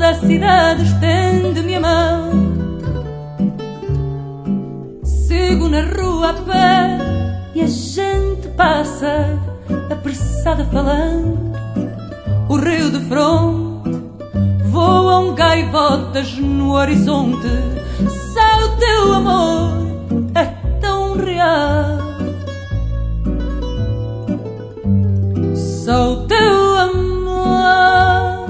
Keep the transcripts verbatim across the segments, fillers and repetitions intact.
toda a cidade estende-me a mão. Sigo na rua a pé e a gente passa apressada falando. O rio de fronte voam gaivotas no horizonte. Só o teu amor é tão real. Só o teu amor.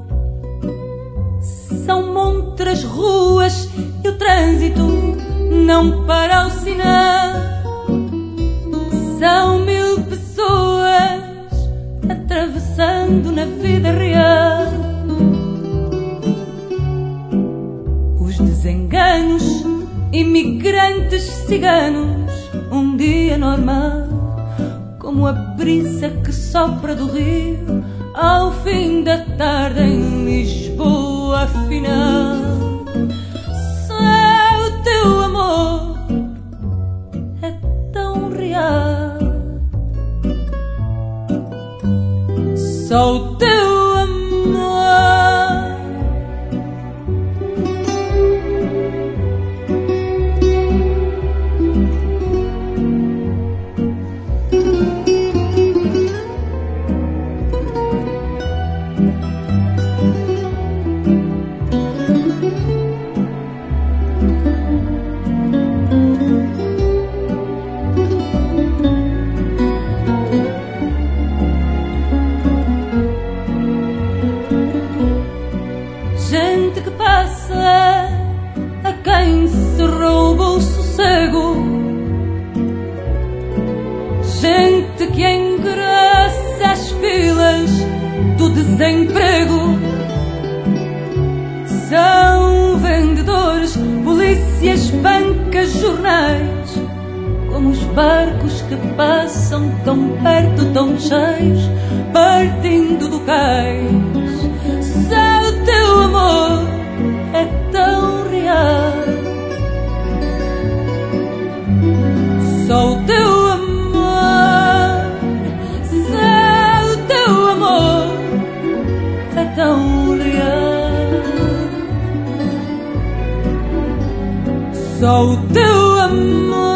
São muitas ruas e o trânsito não para o sinal. São mil pessoas atravessando na vida real. Os desenganos, imigrantes ciganos, um dia normal, como a brisa que sopra do rio ao fim da tarde em Lisboa, afinal. Só o teu amor é tão real. Só o teu amor. Gente que passa a quem se rouba o sossego. Gente que engrossa as filas do desemprego. São vendedores, polícias, bancas, jornais, como os barcos que passam tão perto, tão cheios, partindo do cais. Só o teu amor é tão real. Só o teu amor. Só o teu amor é tão real. Só o teu amor.